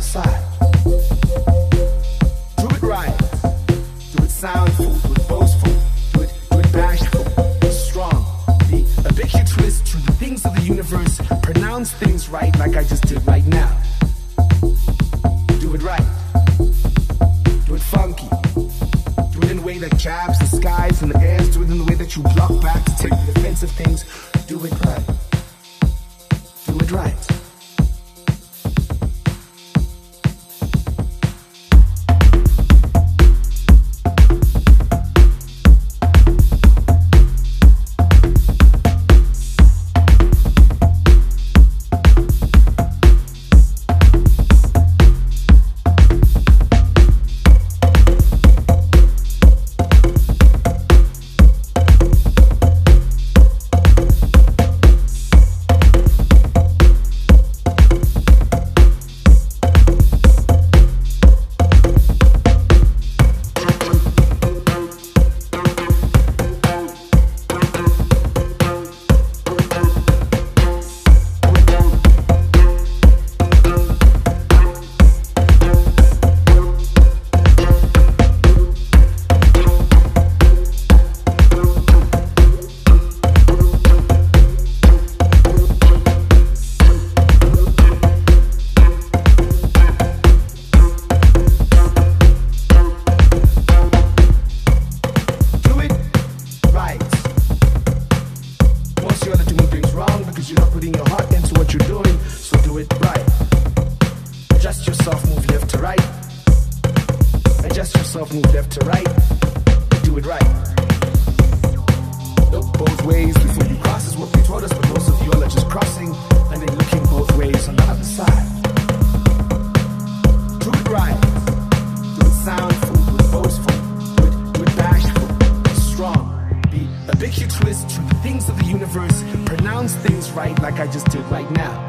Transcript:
side. Do it right. Do it soundful. Do it boastful. Do it bashful. Be strong. Be ubiquitous to the things of the universe. Pronounce things right like I just did right now. Do it right. Do it funky. Do it in a way that jabs the skies and the airs. Do it in the way that you block back to take the offensive things. Do it right. Do it right. Move left to right, do it right. Look both ways before you cross is what they taught us, but most of you all are just crossing and then looking both ways on the other side. Do it right, do it soundful, do it boastful, do it bashful, be strong, be ubiquitous to the things of the universe, pronounce things right like I just did right now.